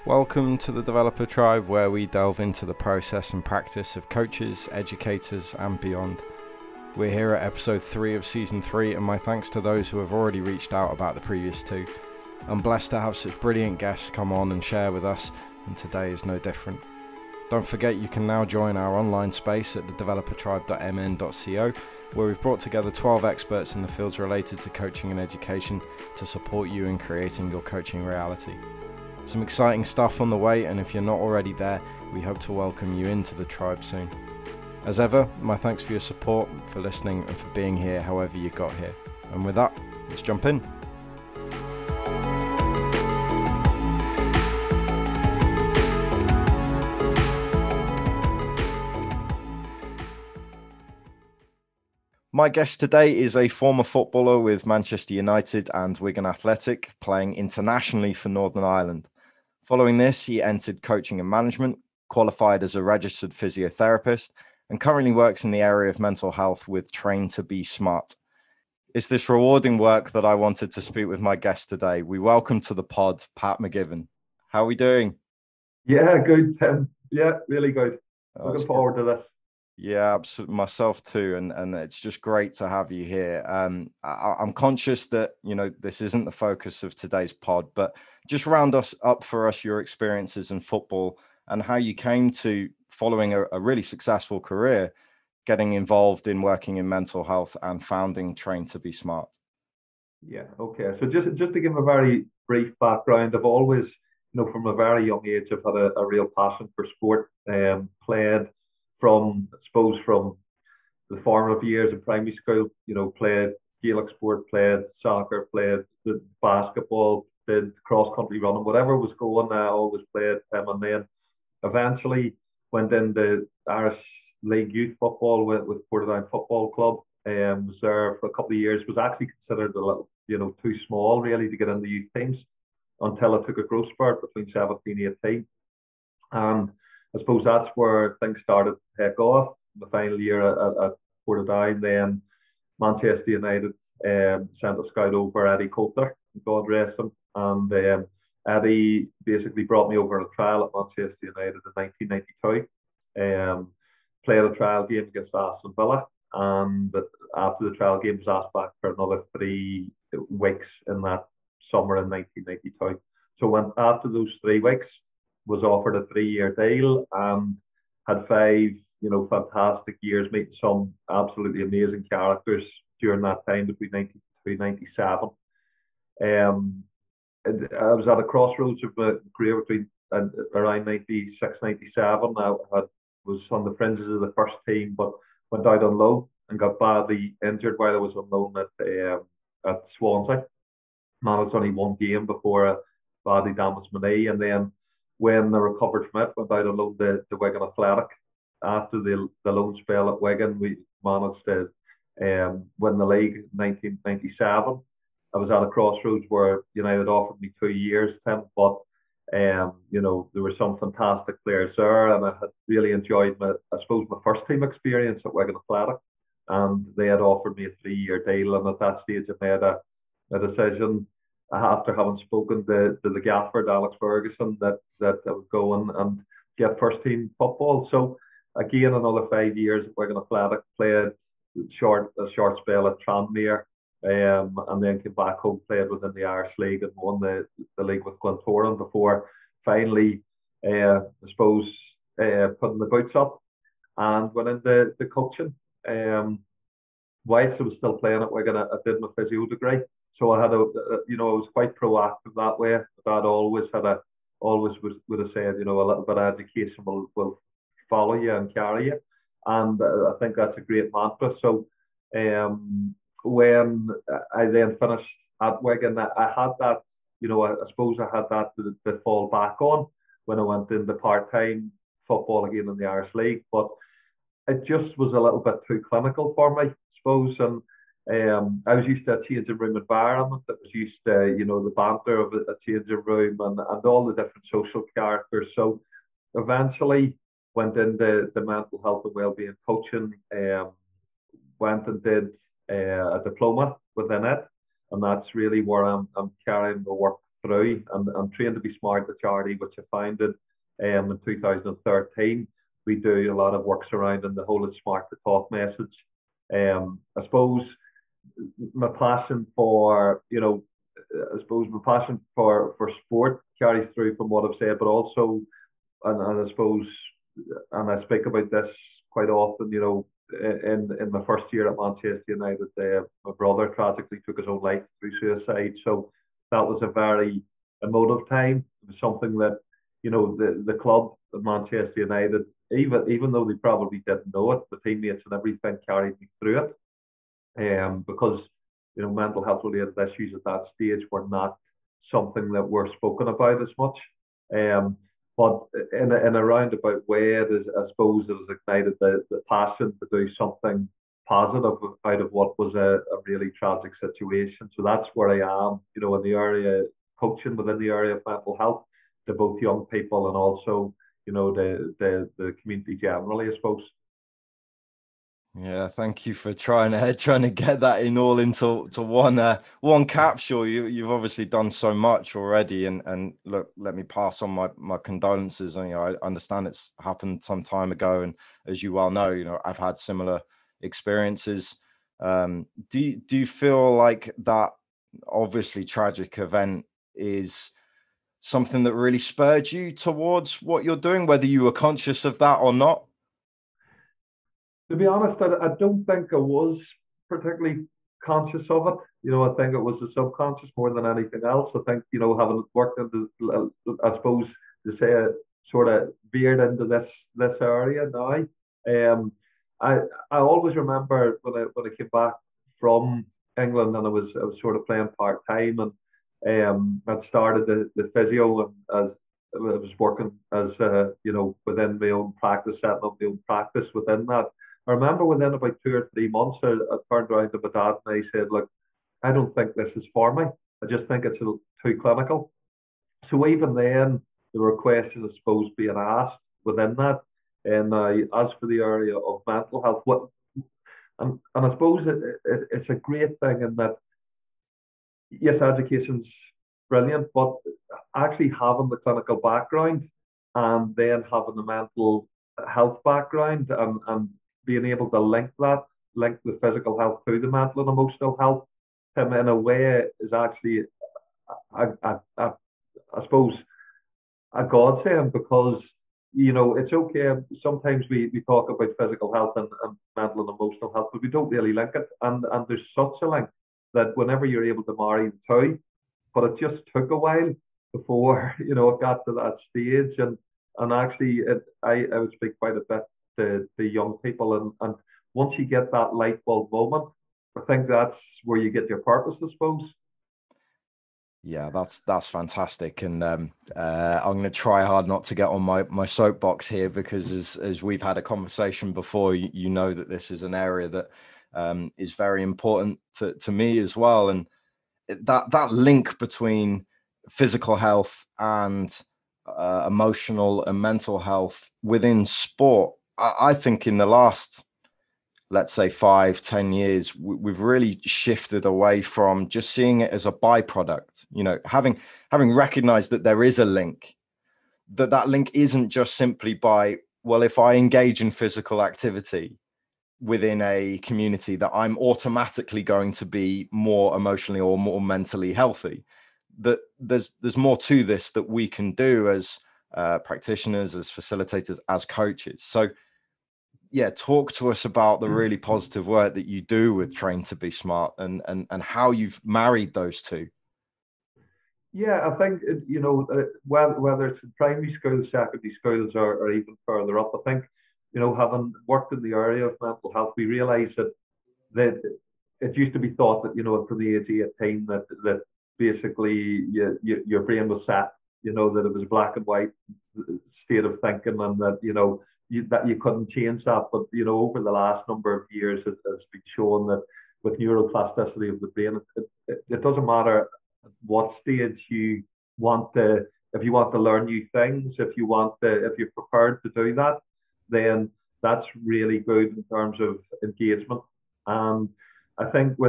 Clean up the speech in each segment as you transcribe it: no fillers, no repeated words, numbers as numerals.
Welcome to the Developer Tribe, where we delve into the process and practice of coaches, educators, and beyond. We're here at episode 3 of season 3, and my thanks to those who have already reached out about the previous 2. I'm blessed to have such brilliant guests come on and share with us, and today is no different. Don't forget you can now join our online space at thedevelopertribe.mn.co, where we've brought together 12 experts in the fields related to coaching and education to support you in creating your coaching reality. Some exciting stuff on the way, and if you're not already there, we hope to welcome you into the tribe soon. As ever, my thanks for your support, for listening, and for being here however you got here. And with that, let's jump in. My guest today is a former footballer with Manchester United and Wigan Athletic, playing internationally for Northern Ireland. Following this, he entered coaching and management, qualified as a registered physiotherapist, and currently works in the area of mental health with Train to Be Smart. It's this rewarding work that I wanted to speak with my guest today. We welcome to the pod, Pat McGivern. How are we doing? Yeah, good, Tim. Yeah, really good. That's Looking good. forward to this. Yeah, absolutely. Myself too, and it's just great to have you here. I'm conscious that this isn't the focus of today's pod, but just round us up for us your experiences in football and how you came to following a really successful career, getting involved in working in mental health and founding Train to Be Smart. Yeah, okay. So just to give a very brief background, I've always, from a very young age, I've had a real passion for sport. Played from, I suppose, from the formative years in primary school, played Gaelic sport, played soccer, played basketball, did cross country running, whatever was going, I always played. And then eventually went into Irish League youth football with Portadown Football Club. Was there for a couple of years. Was actually considered a little, too small really to get into youth teams until I took a growth spurt between 17 and 18. And I suppose that's where things started to take off. The final year at Portadown, then Manchester United sent a scout over, Eddie Coulter, God rest him. And Eddie basically brought me over on a trial at Manchester United in 1992. Played a trial game against Aston Villa, and after the trial game was asked back for another 3 weeks in that summer in 1992. So when after those 3 weeks, was offered a 3-year deal and had 5, fantastic years, meeting some absolutely amazing characters during that time between 92 and 97. Um, I was at a crossroads of my career between around 96, 97. Was on the fringes of the first team, but went out on loan and got badly injured while I was on loan at Swansea. Managed only 1 game before I badly damaged my knee, and then when I recovered from it, went out on loan to Wigan Athletic. After the loan spell at Wigan, we managed to win the league in 1997. I was at a crossroads where United offered me 2 years, Tim, but there were some fantastic players there, and I had really enjoyed I suppose, my first team experience at Wigan Athletic, and they had offered me a 3-year deal, and at that stage I made a decision after having spoken to the gaffer, Alex Ferguson, that I would go and get first team football. So again, another 5 years at Wigan Athletic, played a short spell at Tranmere, and then came back home, played within the Irish League and won the league with Glentoran before finally, I suppose, putting the boots up and went into the coaching. Whilst I was still playing at Wigan, I did my physio degree, so I had I was quite proactive that way. Dad always would have said, a little bit of education will follow you and carry you, and I think that's a great mantra. So, when I then finished at Wigan, I had that, I suppose I had that to fall back on when I went into part-time football again in the Irish League. But it just was a little bit too clinical for me, I suppose. And I was used to a changing room environment. I was used to, the banter of a changing room and all the different social characters. So eventually went into the mental health and wellbeing coaching, went and did a diploma within it. And that's really where I'm carrying the work through, and Train to Be Smart, the charity which I founded in 2013. We do a lot of work surrounding the whole "It's Smart to Talk" message. I suppose my passion for, I suppose my passion for sport carries through from what I've said, but also, and I suppose, and I speak about this quite often, in my first year at Manchester United, my brother tragically took his own life through suicide. So that was a very emotive time. It was something that, the club at Manchester United, even though they probably didn't know it, the teammates and everything carried me through it. Because mental health related issues at that stage were not something that were spoken about as much. But in a roundabout way, I suppose it has ignited the passion to do something positive out of what was a really tragic situation. So that's where I am, in the area, coaching within the area of mental health to both young people and also, the community generally, I suppose. Yeah, thank you for trying to get that in all into one capsule. You've obviously done so much already, and look, let me pass on my condolences. And, I understand it's happened some time ago, and as you well know, I've had similar experiences. Do you feel like that obviously tragic event is something that really spurred you towards what you're doing, whether you were conscious of that or not? To be honest, I don't think I was particularly conscious of it. I think it was the subconscious more than anything else. I think, having worked into, I suppose, to say it, sort of veered into this area now. Um, I I always remember when I came back from England, and I was sort of playing part time, and I'd started the physio, and as I was working as within my own practice, setting up my own practice within that. I remember within about 2 or 3 months, I turned around to my dad and I said, "Look, I don't think this is for me. I just think it's too clinical." So even then, there were questions, I suppose, being asked within that. And as for the area of mental health, and I suppose it's a great thing in that, yes, education's brilliant, but actually having the clinical background and then having the mental health background, and being able to link the physical health to the mental and emotional health, in a way is actually, I suppose, a godsend, because it's okay. Sometimes we talk about physical health and mental and emotional health, but we don't really link it. And there's such a link that whenever you're able to marry the two, but it just took a while before it got to that stage. And actually, I would speak quite a bit to young people, and once you get that light bulb moment, I think that's where you get your purpose, I suppose. Yeah, that's fantastic, and I'm going to try hard not to get on my soapbox here, because as we've had a conversation before, you know that this is an area that is very important to me as well, and that link between physical health and emotional and mental health within sport. I think in the last, let's say, 5-10 years, we've really shifted away from just seeing it as a byproduct. Having recognized that there is a link, that link isn't just simply by, well, if I engage in physical activity within a community, that I'm automatically going to be more emotionally or more mentally healthy. That there's more to this that we can do as practitioners, as facilitators, as coaches. So yeah, talk to us about the really positive work that you do with Train to Be Smart, and how you've married those two. Yeah, I think whether it's in primary schools, secondary schools, or even further up, I think having worked in the area of mental health, we realise that it used to be thought that from the age of 18 that basically your brain was set, that it was a black and white state of thinking, and that that you couldn't change that. But over the last number of years, it has been shown that with neuroplasticity of the brain, it doesn't matter what stage you want to, if you want to learn new things, if you're prepared to do that, then that's really good in terms of engagement. And I think with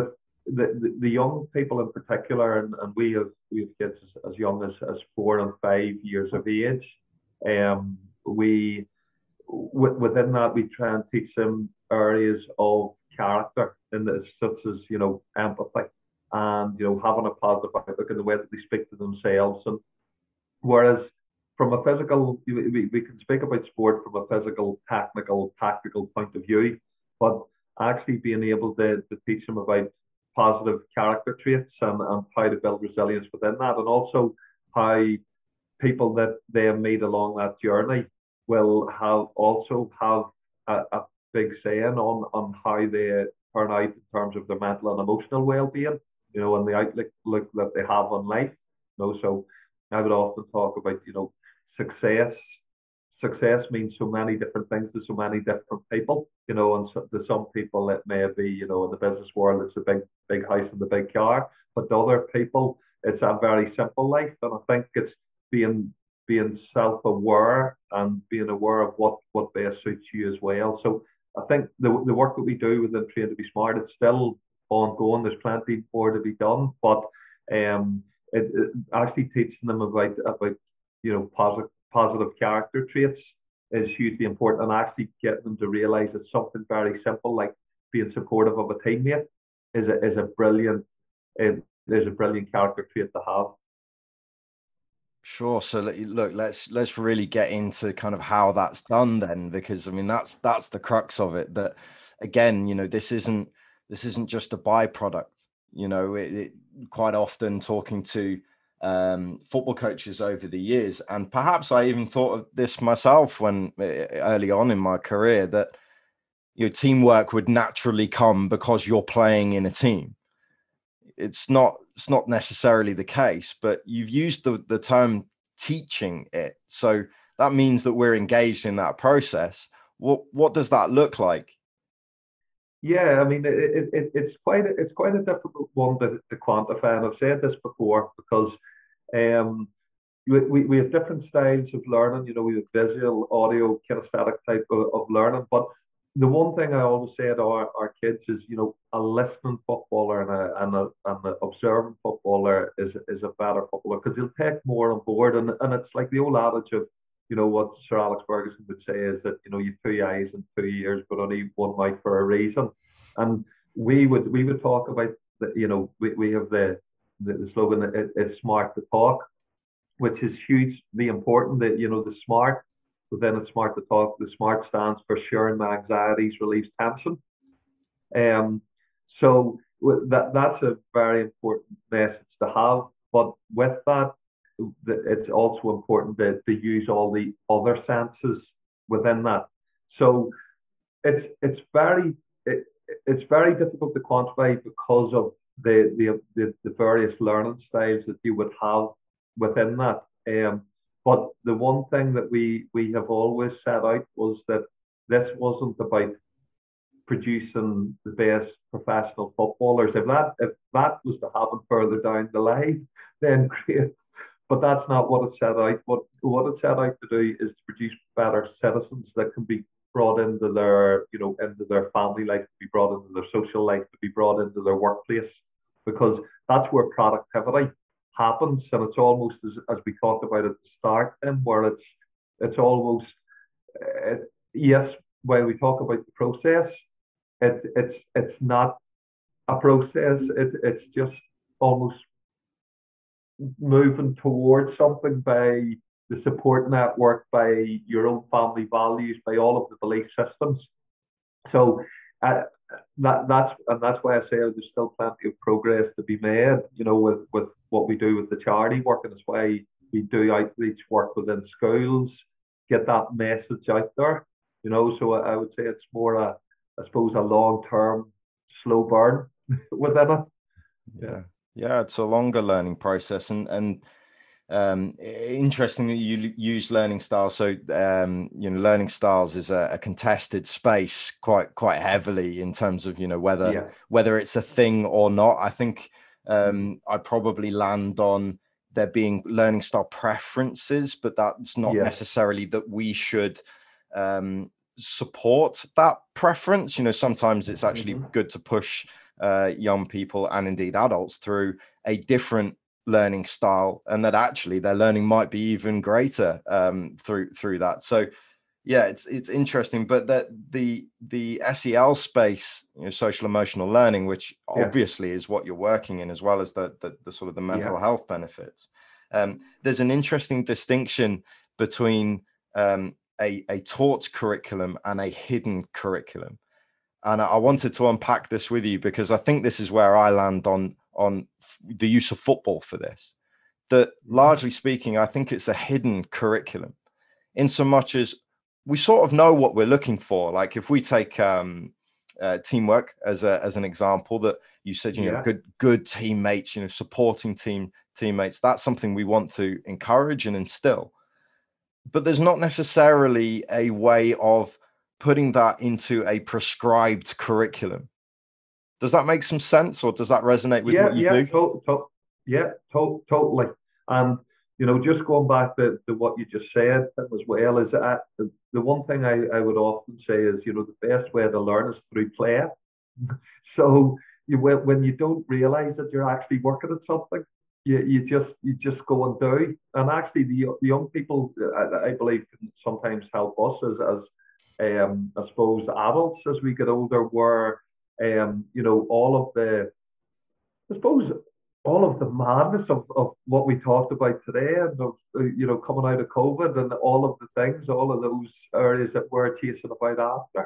the young people in particular, and we have kids as young as 4 and 5 years of age. We within that we try and teach them areas of character, and such as empathy, and having a positive outlook in the way that they speak to themselves. And whereas from a physical, we can speak about sport from a physical, technical, tactical point of view, but actually being able to teach them about positive character traits, and how to build resilience within that, and also how people that they have made along that journey will have a big saying on how they turn out in terms of their mental and emotional well-being, and the outlook that they have on life. So I would often talk about, success. Success means so many different things to so many different people, and so, to some people it may be, in the business world, it's a big house and the big car, but to other people, it's a very simple life. And I think it's being self-aware and being aware of what best suits you as well. So I think the work that we do within Train to Be Smart, it's still ongoing. There's plenty more to be done, but it actually teaching them about positive character traits is hugely important, and actually getting them to realize that something very simple like being supportive of a teammate is a brilliant character trait to have. Sure. So look, let's really get into kind of how that's done then, because I mean that's the crux of it. That again, this isn't just a byproduct. It quite often talking to football coaches over the years, and perhaps I even thought of this myself when early on in my career, that teamwork would naturally come because you're playing in a team. It's not necessarily the case, but you've used the term teaching it, so that means that we're engaged in that process. What does that look like? Yeah, I mean, it's quite a difficult one to quantify, and I've said this before, because we have different styles of learning. We have visual, audio, kinesthetic type of learning. But the one thing I always say to our kids is, a listening footballer and an observing footballer is a better footballer, because he'll take more on board. And it's like the old adage of, what Sir Alex Ferguson would say is that, you've 2 eyes and 2 ears, but only one mouth for a reason. And we would talk about we have the slogan, it's smart to talk, which is hugely important. That the smart, but then it's smart to talk. The SMART stands for sharing my anxieties, relieves tension. So that's a very important message to have. But with that, it's also important to use all the other senses within that. So it's very difficult to quantify, because of the various learning styles that you would have within that. But the one thing that we have always set out was that this wasn't about producing the best professional footballers. If that was to happen further down the line, then great. But that's not what it set out. What it set out to do is to produce better citizens that can be brought into their into their family life, to be brought into their social life, to be brought into their workplace, because that's where productivity happens. And it's almost as we talked about at the start, and where it's almost yes, when we talk about the process, it's not a process. It's just almost moving towards something by the support network, by your own family values, by all of the belief systems. So that's why I say there's still plenty of progress to be made, with what we do with the charity work, and it's why we do outreach work within schools, get that message out there. So I would say it's more I suppose a long-term slow burn within it. Yeah, it's a longer learning process, and interesting that you use learning styles. So learning styles is a contested space quite heavily in terms of whether it's a thing or not. I think I'd probably land on there being learning style preferences, but that's not necessarily that we should support that preference. Sometimes it's actually good to push young people and indeed adults through a different learning style, and that actually their learning might be even greater through that. So yeah, it's interesting, but that the SEL space, social emotional learning, which obviously is what you're working in, as well as the sort of the mental health benefits. There's an interesting distinction between a taught curriculum and a hidden curriculum, and I wanted to unpack this with you because I think this is where I land on the use of football for this. That largely speaking, I think it's a hidden curriculum, in so much as we sort of know what we're looking for. Like if we take teamwork as an example, that you said, good teammates, supporting teammates, that's something we want to encourage and instill. But there's not necessarily a way of putting that into a prescribed curriculum. Does that make some sense, or does that resonate with what you do? Totally. And just going back to what you just said as well, is that the one thing I would often say is, the best way to learn is through play. So when you don't realize that you're actually working at something, you just go and do. And actually, the young people, I believe, can sometimes help us as I suppose adults as we get older, where all of the, I suppose, all of the madness of what we talked about today, and of coming out of COVID, and all of the things, all of those areas that we're chasing about after,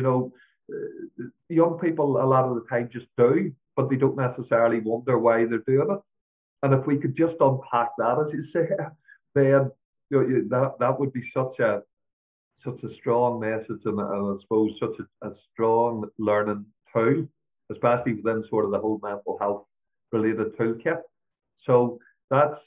young people a lot of the time just do, but they don't necessarily wonder why they're doing it. And if we could just unpack that, as you say, then that would be such a strong message, and I suppose such a strong learning tool, especially within sort of the whole mental health related toolkit. So that's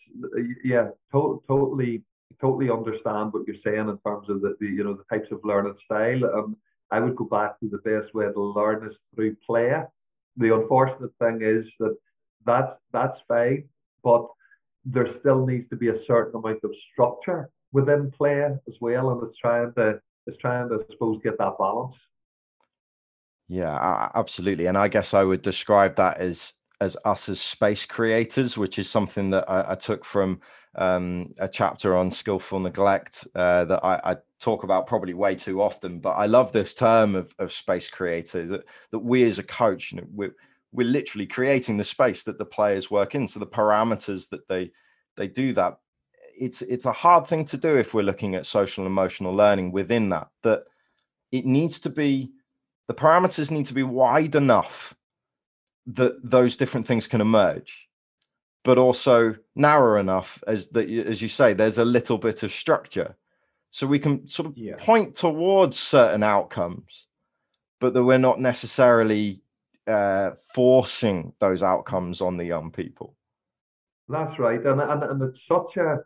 totally understand what you're saying in terms of the types of learning style. I would go back to the best way to learn is through play. The unfortunate thing is that's fine, but there still needs to be a certain amount of structure within play as well, and it's trying to I suppose get that balance. Yeah, absolutely. And I guess I would describe that as us as space creators, which is something that I took from a chapter on skillful neglect that I talk about probably way too often. But I love this term of space creators, that we as a coach, we're literally creating the space that the players work in. So the parameters that they do that. It's a hard thing to do if we're looking at social and emotional learning within that it needs to be, the parameters need to be wide enough that those different things can emerge, but also narrow enough as you say, there's a little bit of structure, so we can sort of point towards certain outcomes, but that we're not necessarily forcing those outcomes on the young people. That's right, and it's such a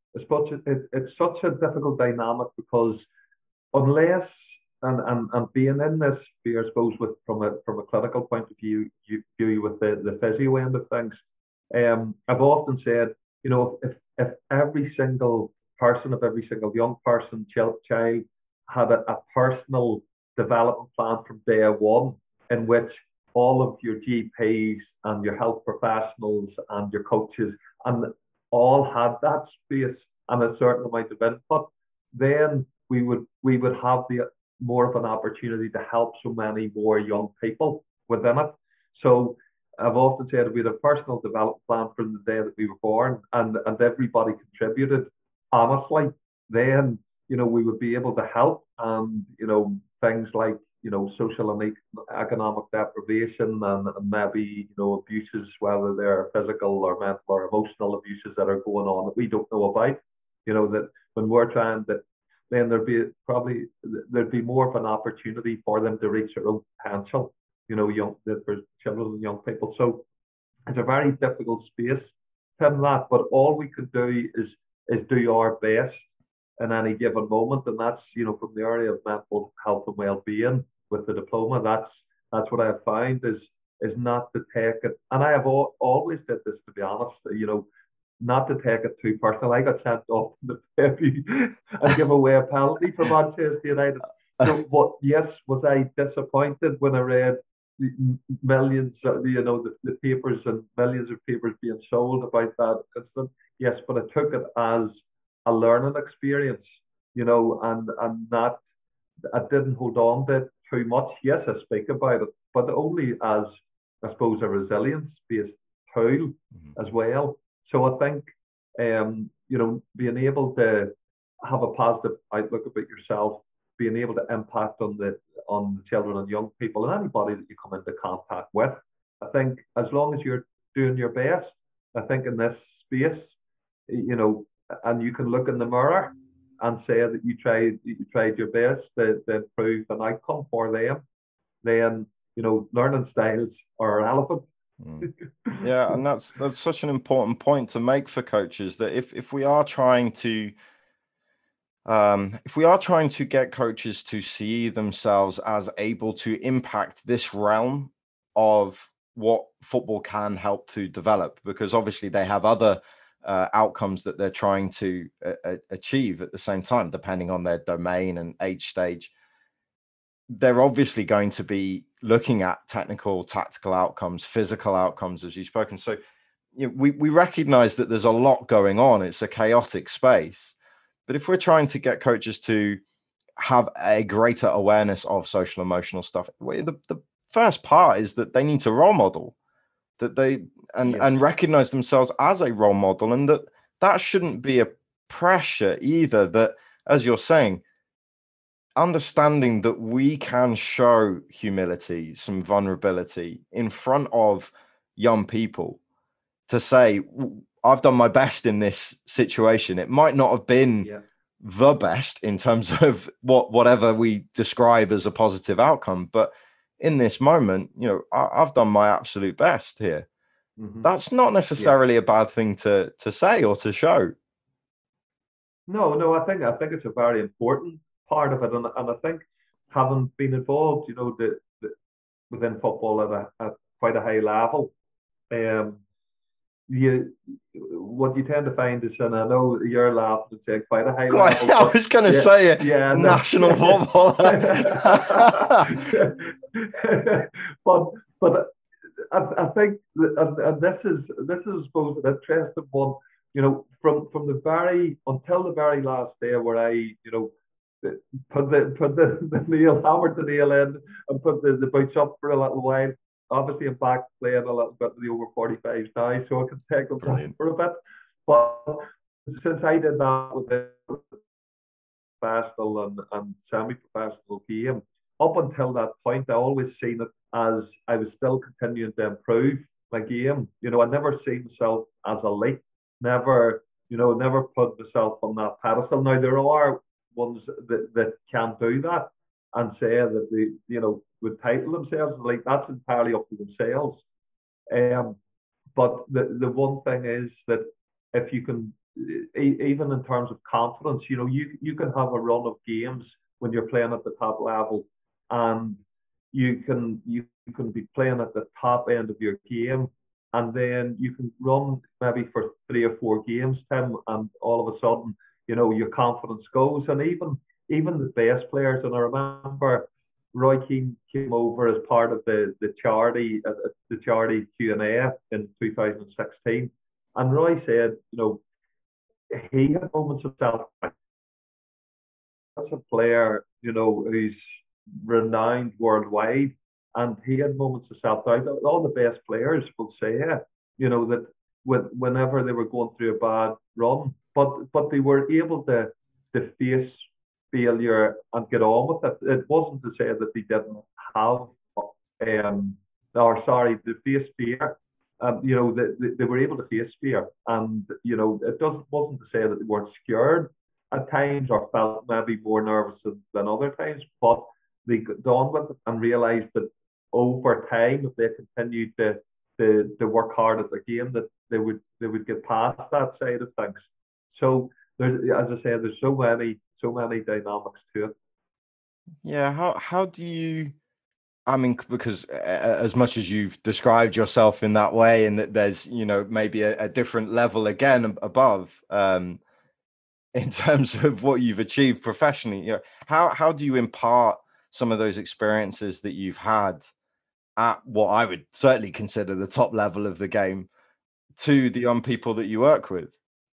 difficult dynamic, because unless and being in this sphere, I suppose, from a clinical point of view, with the physio end of things, I've often said, if every single person, if every single young person, child had a personal development plan from day one, in which all of your GPs and your health professionals and your coaches and all had that space and a certain amount of input, then we would have more of an opportunity to help so many more young people within it. So I've often said, if we had a personal development plan from the day that we were born, and everybody contributed honestly, then we would be able to help. And things like social and economic deprivation, and maybe abuses, whether they're physical or mental or emotional abuses that are going on that we don't know about, that when we're trying to, then there'd be more of an opportunity for them to reach their own potential, for children and young people. So it's a very difficult space, Tim, that, but all we can do is do our best in any given moment. And that's, from the area of mental health and well-being with the diploma, that's what I have found is not to take it. And I have always did this, to be honest, not to take it too personal. I got sent off in the debut and give away a penalty for Manchester United. So was I disappointed when I read millions, the papers and millions of papers being sold about that incident. Yes, but I took it as a learning experience, and that I didn't hold on to it too much. Yes, I speak about it, but only as, I suppose, a resilience-based tool as well. So I think, being able to have a positive outlook about yourself, being able to impact on the children and young people and anybody that you come into contact with. I think as long as you're doing your best, I think in this space, and you can look in the mirror and say that you tried your best to improve an outcome for them, then learning styles are relevant. Yeah, and that's such an important point to make for coaches, that if we are trying to get coaches to see themselves as able to impact this realm of what football can help to develop, because obviously they have other outcomes that they're trying to achieve at the same time, depending on their domain and age stage, they're obviously going to be looking at technical, tactical outcomes, physical outcomes, as you've spoken. So we recognize that there's a lot going on. It's a chaotic space. But if we're trying to get coaches to have a greater awareness of social emotional stuff, the first part is that they need to role model, that they and recognize themselves as a role model, and that shouldn't be a pressure either. That, as you're saying, understanding that we can show humility, some vulnerability in front of young people to say, I've done my best in this situation. It might not have been the best in terms of whatever we describe as a positive outcome, but in this moment, I've done my absolute best here. Mm-hmm. That's not necessarily a bad thing to say or to show. No, I think it's a very important part of it, and I think, having been involved, within football at quite a high level, what you tend to find is, and I know you're laughing and saying quite a high level. I was going to say it. Yeah, national football. but I think, and this is I suppose an interesting one. From until the very last day where I put the nail, hammered the nail in, and put the boots up for a little while. Obviously, I'm back playing a little bit with the over 45s now, so I can take them back for a bit. But since I did that with the professional and semi-professional game, up until that point, I always seen it as I was still continuing to improve my game. I never seen myself as elite. Never put myself on that pedestal. Now, there are ones that can do that and say that they, would title themselves elite. That's entirely up to themselves. But the one thing is that if you can, even in terms of confidence, you can have a run of games when you're playing at the top level, and you can be playing at the top end of your game, and then you can run maybe for 3 or 4 games, Tim, and all of a sudden, your confidence goes. And even the best players, and I remember Roy Keane came over as part of the charity Q&A in 2016, and Roy said, he had moments of self-doubt. That's a player, who's renowned worldwide, and he had moments of self-doubt. All the best players will say, that whenever they were going through a bad run, but they were able to face failure and get on with it. It wasn't to say that they didn't have, to face fear. They were able to face fear, and it wasn't to say that they weren't scared at times or felt maybe more nervous than other times, but they got on with it and realised that over time, if they continued to work hard at their game, that they would get past that side of things. So as I said, there's so many dynamics to it. Yeah, how do you? I mean, because as much as you've described yourself in that way, and that there's maybe a different level again above, in terms of what you've achieved professionally, how do you impart some of those experiences that you've had at what I would certainly consider the top level of the game to the young people that you work with?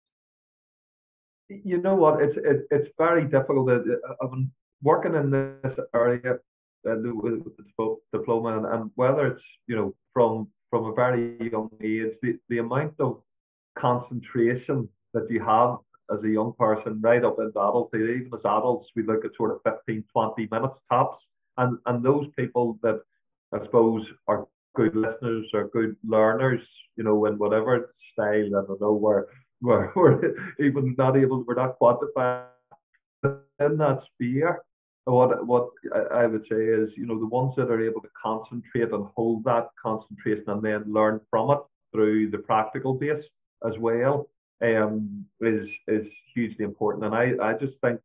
You know what? It's very difficult. I've been working in this area with the diploma, and whether it's from a very young age, the amount of concentration that you have as a young person right up into adulthood, even as adults, we look at sort of 15, 20 minutes tops. And those people that I suppose are good listeners or good learners, in whatever style, I don't know, we're even not able, we're not quantifying in that sphere. What I would say is, the ones that are able to concentrate and hold that concentration and then learn from it through the practical base as well, is hugely important. And I just think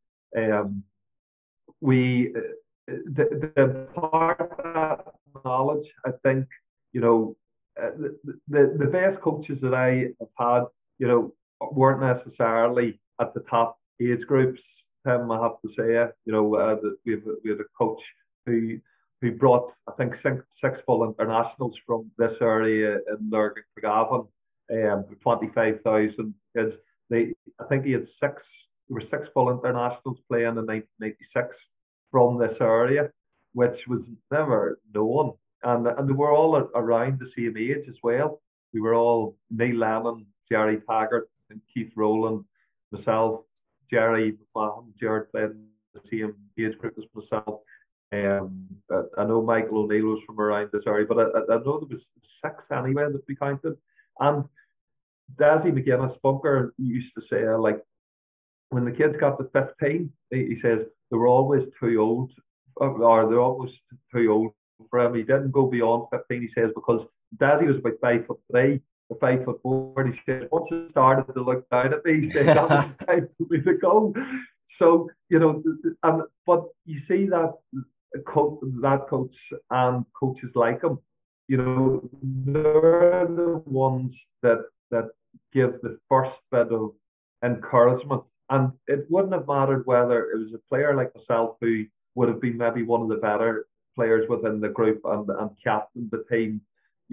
we the part of that knowledge, I think, the best coaches that I have had, weren't necessarily at the top age groups. Tim, I have to say, we had a coach who brought, I think, six full internationals from this area in Lurgan Cregavon, 25,000 kids. I think he had six. There were six full internationals playing in 1996 from this area, which was never known. And they were all around the same age as well. We were all Neil Lennon, Jerry Taggart, and Keith Rowland, myself, Jerry McMahon, Jared played in the same age group as myself. I know Michael O'Neill was from around this area, but I know there was six anyway that we counted. And Dazzy McGuinness Bunker used to say, like, when the kids got to 15, he says they were always too old, or they're almost too old for him. He didn't go beyond 15, he says, because Dazzy was about 5'3" or 5'4". He says, once it started to look down at me, he said, that was the time for me to go. So, but you see that coach and coaches like him, they're the ones that give the first bit of encouragement. And it wouldn't have mattered whether it was a player like myself who would have been maybe one of the better players within the group and captained the team,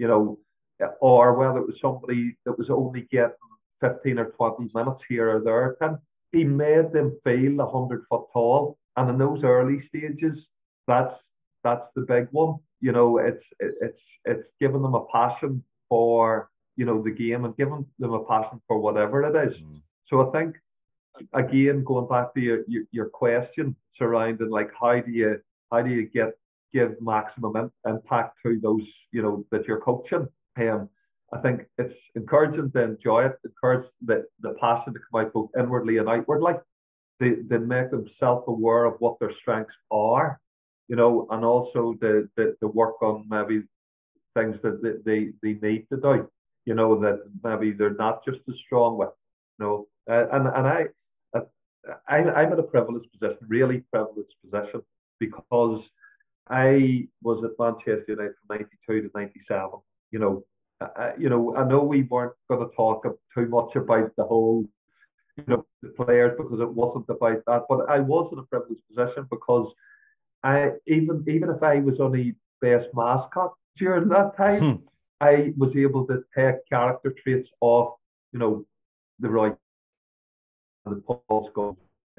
or whether it was somebody that was only getting 15 or 20 minutes here or there. And he made them feel 100 foot tall. And in those early stages, that's the big one. It's giving them a passion for, the game, and giving them a passion for whatever it is. So I think, again, going back to your question surrounding, like, how do you give maximum impact to those that you're coaching. I think it's encouraging to enjoy it, encourage the passion to come out both inwardly and outwardly. They make them self-aware of what their strengths are, and also the work on maybe things that they need to do, that maybe they're not just as strong with, and I'm in a privileged position, really privileged position, because I was at Manchester United from '92 to '97. I know we weren't going to talk too much about the whole, the players, because it wasn't about that. But I was in a privileged position because even if I was only best mascot during that time, I was able to take character traits off, the Roy and the Paul Scholes,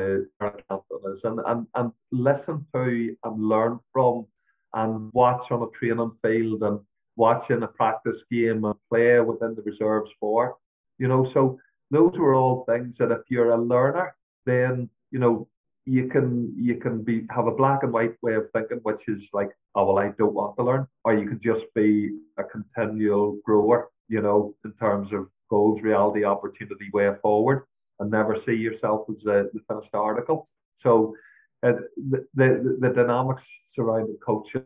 and listen to and learn from and watch on a training field and watch in a practice game and play within the reserves for. So those were all things that if you're a learner, then you can have a black and white way of thinking, which is like, oh well, I don't want to learn, or you can just be a continual grower, in terms of goals, reality, opportunity, way forward, and never see yourself as the finished article. So the dynamics surrounding coaching,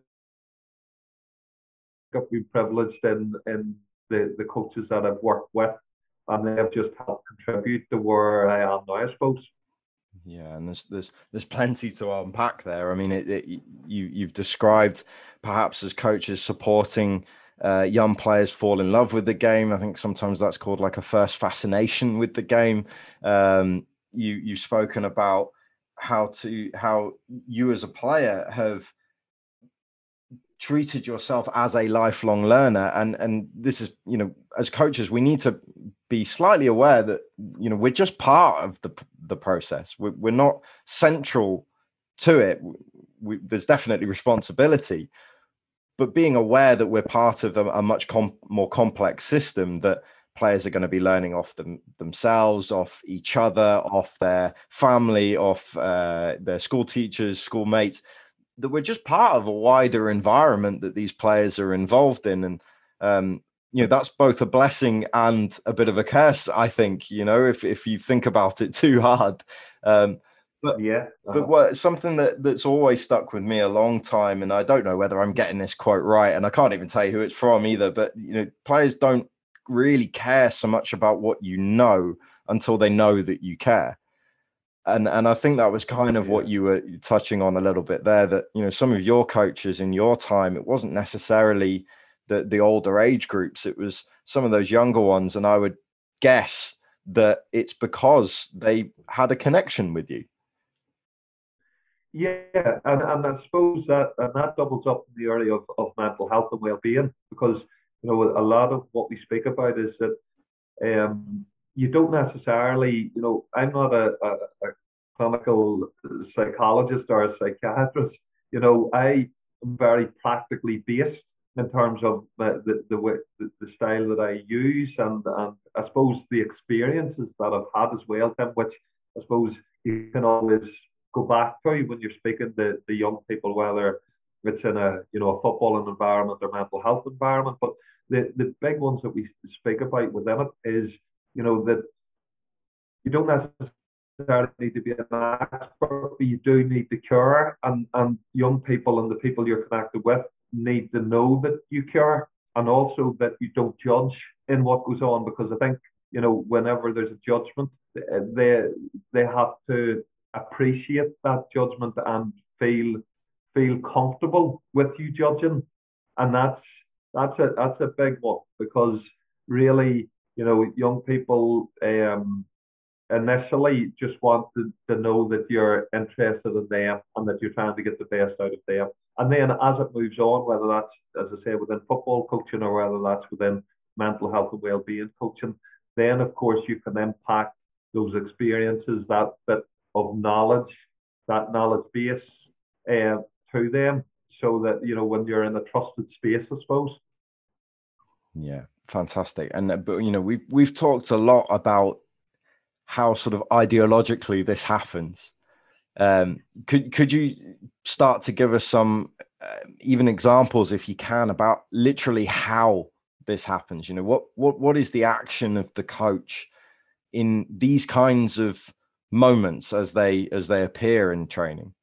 I've been privileged in the coaches that I've worked with, and they've just helped contribute to where I am now, I suppose. Yeah, and there's plenty to unpack there. I mean, you've described perhaps as coaches supporting young players fall in love with the game. I think sometimes that's called like a first fascination with the game. You've spoken about how you as a player have treated yourself as a lifelong learner. And this is, as coaches, we need to be slightly aware that, we're just part of the process. We're not central to it. There's definitely responsibility, but being aware that we're part of a much more complex system, that players are going to be learning off themselves, off each other, off their family, off their school teachers, schoolmates, that we're just part of a wider environment that these players are involved in. And, that's both a blessing and a bit of a curse, I think, if you think about it too hard. But yeah, but something that's always stuck with me a long time, and I don't know whether I'm getting this quote right, and I can't even tell you who it's from either, but, players don't really care so much about what you know until they know that you care. And I think that was kind of what you were touching on a little bit there, that, some of your coaches in your time, it wasn't necessarily the older age groups, it was some of those younger ones. And I would guess that it's because they had a connection with you. Yeah, and I suppose that doubles up in the area of mental health and well-being, because a lot of what we speak about is that you don't necessarily, I'm not a clinical psychologist or a psychiatrist. I am very practically based in terms of the style that I use, and I suppose the experiences that I've had as well, Tim, which I suppose you can always go back to when you're speaking to the young people, whether it's in a a footballing environment or mental health environment. But the big ones that we speak about within it is that you don't necessarily need to be an expert, but you do need to care, and young people and the people you're connected with need to know that you care, and also that you don't judge in what goes on, because I think whenever there's a judgment, they have to appreciate that judgment and feel comfortable with you judging, and that's a big one, because really young people initially just want to know that you're interested in them and that you're trying to get the best out of them. And then as it moves on, whether that's, as I say, within football coaching or whether that's within mental health and well-being coaching, then of course you can impact those experiences, that bit of knowledge, that knowledge base to them, so that when you're in a trusted space, I suppose. Yeah, fantastic. And but we've talked a lot about how sort of ideologically this happens. Could you start to give us some even examples, if you can, about literally how this happens? What is the action of the coach in these kinds of moments as they appear in training?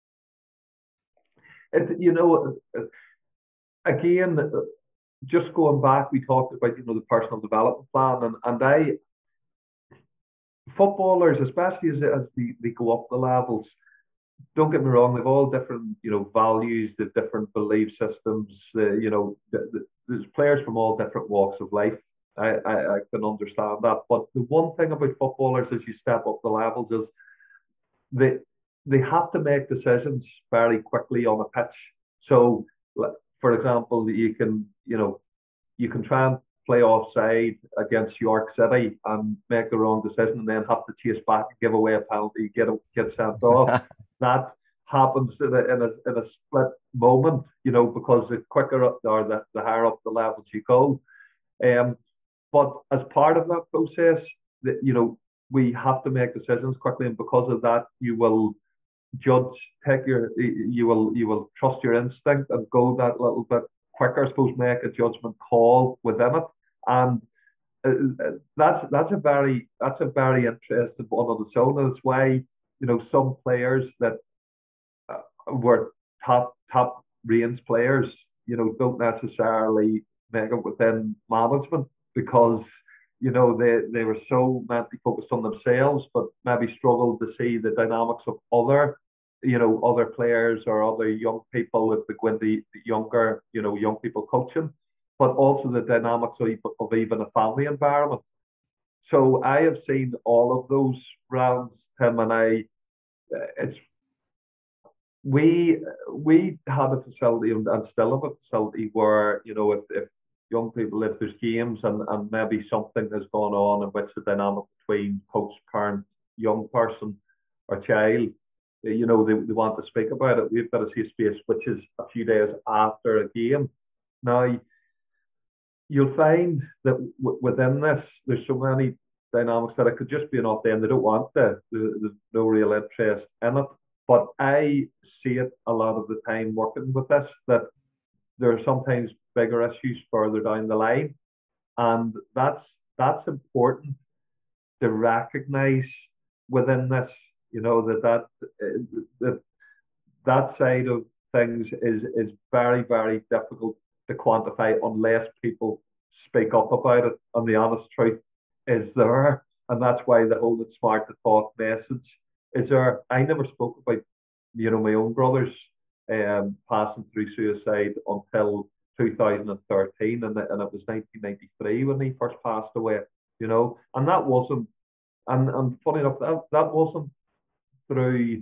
Again, just going back, we talked about the personal development plan, and footballers, especially as they go up the levels, don't get me wrong, they've all different values, they've different belief systems. There's players from all different walks of life. I can understand that, but the one thing about footballers as you step up the levels is they they have to make decisions very quickly on a pitch. So, for example, you can try and play offside against York City and make the wrong decision, and then have to chase back and give away a penalty, get sent off. That happens in a split moment, because the quicker up or the higher up the levels you go. But as part of that process, we have to make decisions quickly, and because of that, you will you will trust your instinct and go that little bit quicker, I suppose, make a judgment call within it. And that's a very interesting one on its own. That's why some players that were top range players, don't necessarily make it within management, because they were so mentally focused on themselves, but maybe struggled to see the dynamics of other players or other young people if they go into younger young people coaching, but also the dynamics of even a family environment. So I have seen all of those rounds, Tim, and it's we had a facility and still have a facility where, if young people, if there's games and maybe something has gone on in which the dynamic between coach, parent, young person or child, they want to speak about it, we've got a safe space which is a few days after a game. Now, you'll find that within this, there's so many dynamics that it could just be enough. Then they don't want the no real interest in it. But I see it a lot of the time working with this, that there are sometimes bigger issues further down the line, and that's important to recognise within this. That that side of things is very, very difficult to quantify unless people speak up about it. And the honest truth is there. And that's why the whole "it's smart to talk" message is there. I never spoke about, my own brothers passing through suicide until 2013, and it was 1993 when he first passed away. And that wasn't, and funny enough, that wasn't through,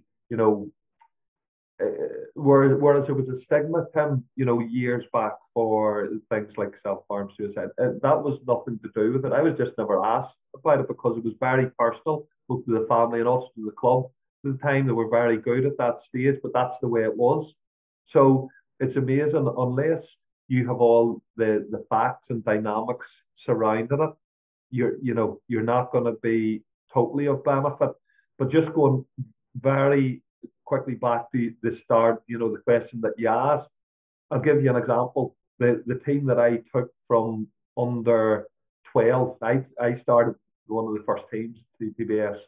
whereas there was a stigma, Tim, years back for things like self-harm, suicide. That was nothing to do with it. I was just never asked about it because it was very personal, both to the family and also to the club. At the time, they were very good at that stage, but that's the way it was. So it's amazing, unless you have all the facts and dynamics surrounding it, you're not going to be totally of benefit. But just going very quickly back to the start, the question that you asked, I'll give you an example. The team that I took from under 12, I started one of the first teams to PBS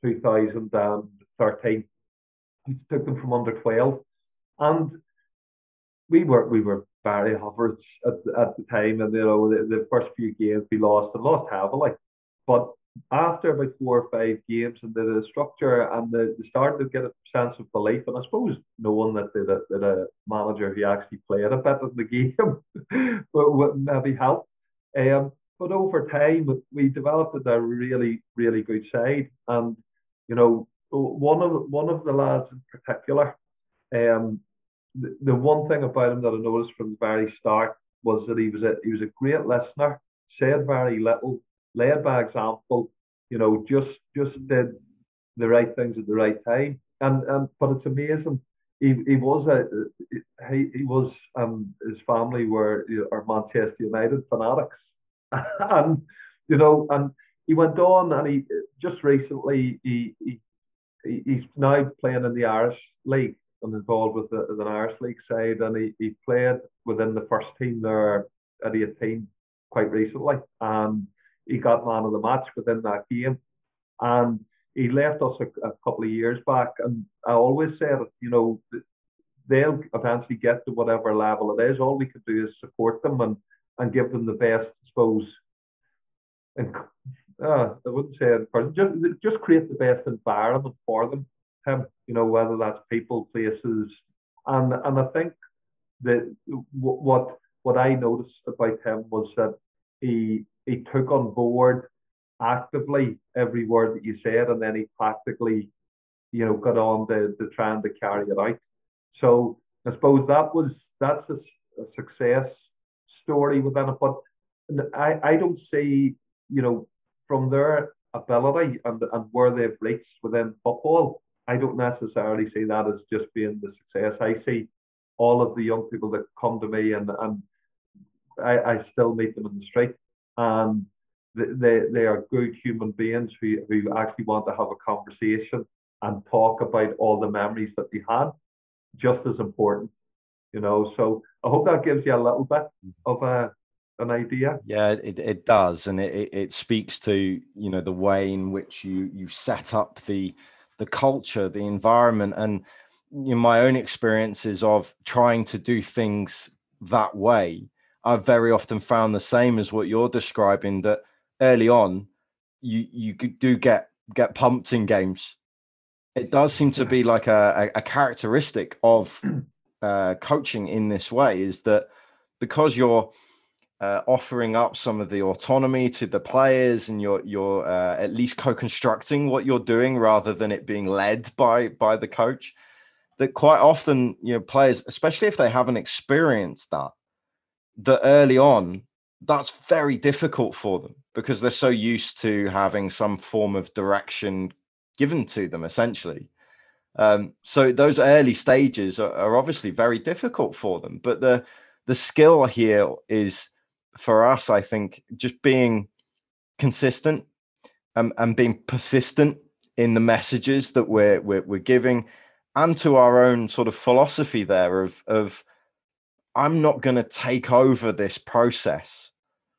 2013. I took them from under 12, and we were very average at the time, and the first few games we lost and lost heavily, but after about 4 or 5 games and the structure and the started to get a sense of belief, and I suppose knowing that a manager who actually played a bit of the game would maybe help. But over time, we developed a really, really good side, and one of the lads in particular, the one thing about him that I noticed from the very start was that he was a great listener, said very little, led by example, just did the right things at the right time. And but it's amazing. He was his family were are Manchester United fanatics, and and he went on, and he just recently he's now playing in the Irish League and involved with an Irish League side, and he played within the first team there at 18 quite recently, and he got man of the match within that game. And he left us a couple of years back. And I always said, they'll eventually get to whatever level it is. All we can do is support them and give them the best, I suppose. And I wouldn't say just create the best environment for them. Whether that's people, places, and I think that what I noticed about him was that he took on board actively every word that you said, and then he practically, got on to trying to carry it out. So I suppose that's a success story within it. But I don't see, from their ability and where they've reached within football, I don't necessarily see that as just being the success. I see all of the young people that come to me, and I still meet them in the street, and they are good human beings who actually want to have a conversation and talk about all the memories that they had, just as important, So I hope that gives you a little bit of an idea. Yeah, it does, and it speaks to the way in which you set up the culture, the environment, and my own experiences of trying to do things that way. I've very often found the same as what you're describing, that early on you do get pumped in games. It does seem to be like a characteristic of coaching in this way, is that because you're offering up some of the autonomy to the players, and you're at least co-constructing what you're doing rather than it being led by the coach, that quite often, players, especially if they haven't experienced that early on, that's very difficult for them because they're so used to having some form of direction given to them, essentially. So those early stages are obviously very difficult for them. But the skill here is, for us, I think, just being consistent and being persistent in the messages that we're giving, and to our own sort of philosophy there of I'm not going to take over this process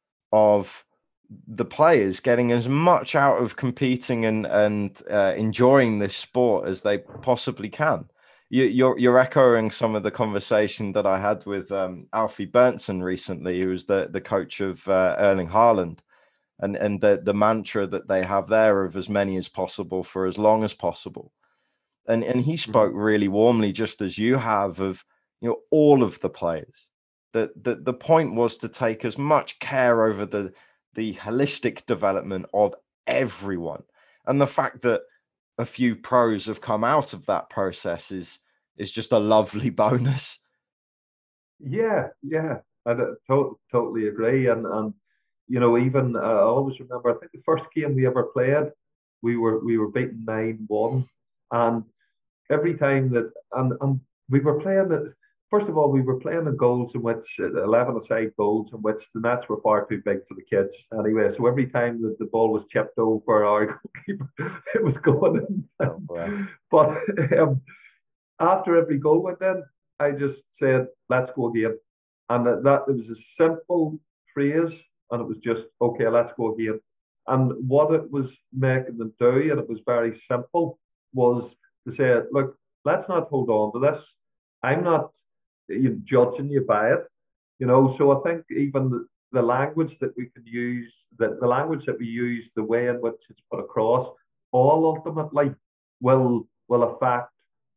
of the players getting as much out of competing and enjoying this sport as they possibly can. You're echoing some of the conversation that I had with Alfie Berntsen recently, who was the coach of Erling Haaland, and the mantra that they have there of as many as possible for as long as possible. And he spoke really warmly, just as you have, of all of the players. That the point was to take as much care over the holistic development of everyone. And the fact that a few pros have come out of that process is just a lovely bonus. Yeah, I totally agree. And even I always remember, I think the first game we ever played, we were beaten 9-1, and every time that and we were playing it. First of all, we were playing the goals in which 11-a-side goals in which the nets were far too big for the kids anyway. So every time that the ball was chipped over our goalkeeper, it was going in. Oh, wow. But after every goal went in, I just said, "Let's go again," and that it was a simple phrase, and it was just, "Okay, let's go again." And what it was making them do, and it was very simple, was to say, "Look, let's not hold on to this. I'm not judging you by it." So I think even the language that we can use, the language that we use, the way in which it's put across, all ultimately will affect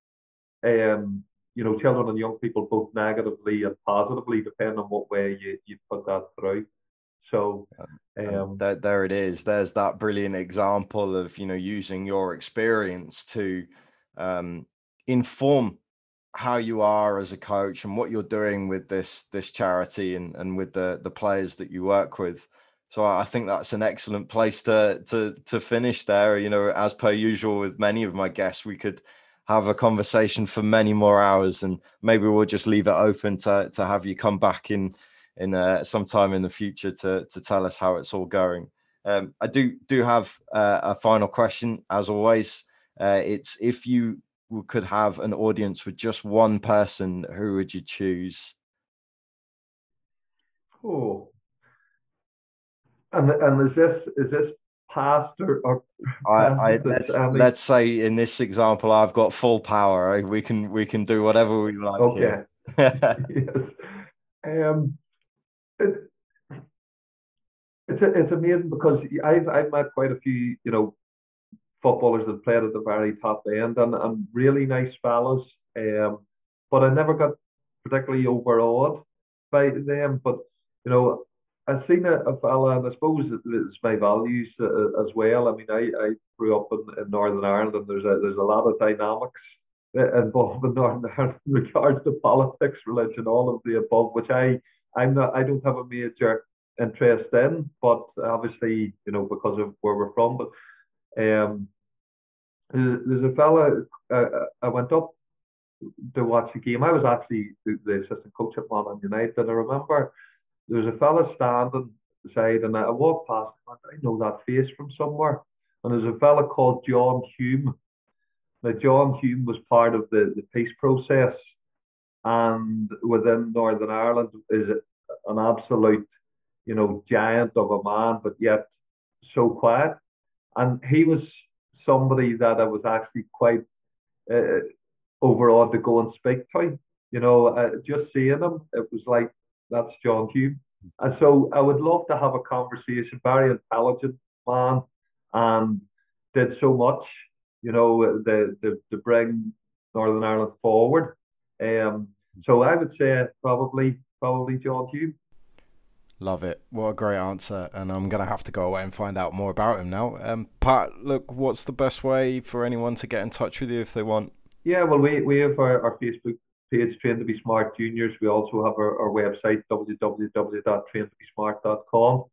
children and young people both negatively and positively, depending on what way you put that through. So there it is. There's that brilliant example of using your experience to inform how you are as a coach and what you're doing with this charity and with the players that you work with. So I think that's an excellent place to finish there. As per usual with many of my guests, we could have a conversation for many more hours, and maybe we'll just leave it open to have you come back in sometime in the future to tell us how it's all going. I do have a final question, as always. It's, if you could have an audience with just one person, who would you choose? Oh, and is this past or present? Let's say in this example, I've got full power. We can do whatever we like. Okay. Yes. It's amazing because I've met quite a few footballers that played at the very top end and really nice fellas. But I never got particularly overawed by them. But I've seen a fella, and I suppose it's my values as well. I mean, I grew up in Northern Ireland, and there's a lot of dynamics involved in Northern Ireland in regards to politics, religion, all of the above, which I don't have a major interest in, but obviously because of where we're from. But there's a fella, I went up to watch a game. I was actually the assistant coach at Man United, and I remember there was a fella standing beside, and I walked past him, and I know that face from somewhere. And there's a fella called John Hume. Now, John Hume was part of the peace process, and within Northern Ireland is an absolute, giant of a man, but yet so quiet. And he was somebody that I was actually quite overawed to go and speak to. Just seeing him, it was like, that's John Hume. And so I would love to have a conversation. Very intelligent man, and did so much, to bring Northern Ireland forward. So I would say probably John Hume. Love it. What a great answer. And I'm going to have to go away and find out more about him now. Pat, look, what's the best way for anyone to get in touch with you if they want? Yeah, well, we have our Facebook page, Train to Be Smart Juniors. We also have our website, www.traintobesmart.com,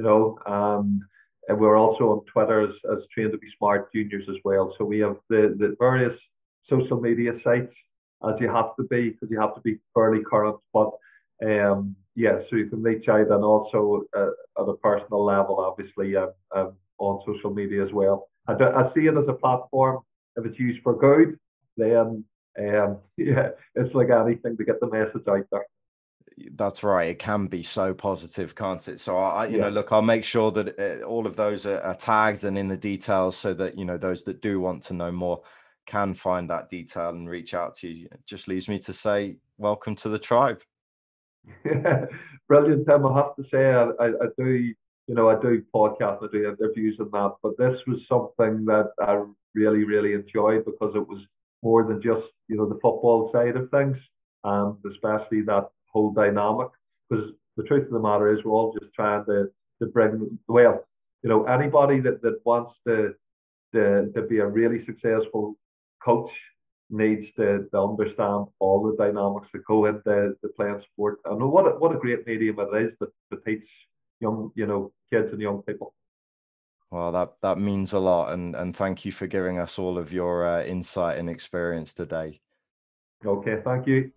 and we're also on Twitter as Train to Be Smart Juniors as well. So we have the various social media sites as you have to be, because you have to be fairly current. But yeah, so you can reach out, and also at a personal level, obviously, on social media as well. I see it as a platform. If it's used for good, then yeah, it's like anything to get the message out there. That's right. It can be so positive, can't it? So Yeah. look, I'll make sure that all of those are tagged and in the details, so that those that do want to know more can find that detail and reach out to you. It just leaves me to say, welcome to the tribe. Brilliant, Tim. I have to say, I do, I do podcasts, I do interviews and that, but this was something that I really, really enjoyed, because it was more than just, the football side of things, and especially that whole dynamic. Because the truth of the matter is, we're all just trying to bring, well, anybody that wants to be a really successful coach needs to understand all the dynamics that go into the playing sport. And what a great medium it is to teach young, kids and young people. Well, that means a lot, and thank you for giving us all of your insight and experience today. Okay, thank you.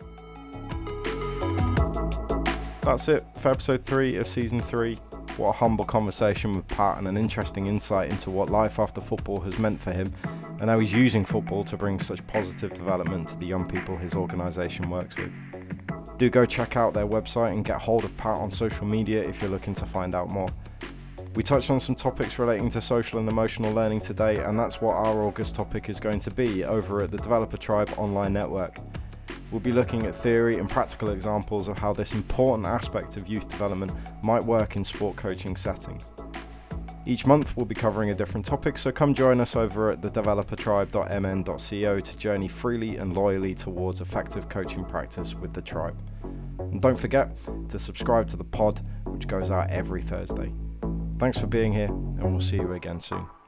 That's it for episode 3 of season 3. What a humble conversation with Pat, and an interesting insight into what life after football has meant for him, and how he's using football to bring such positive development to the young people his organisation works with. Do go check out their website and get hold of Pat on social media if you're looking to find out more. We touched on some topics relating to social and emotional learning today, and that's what our August topic is going to be over at the Developer Tribe online network. We'll be looking at theory and practical examples of how this important aspect of youth development might work in sport coaching settings. Each month we'll be covering a different topic, so come join us over at thedevelopertribe.mn.co to journey freely and loyally towards effective coaching practice with the tribe. And don't forget to subscribe to the pod, which goes out every Thursday. Thanks for being here, and we'll see you again soon.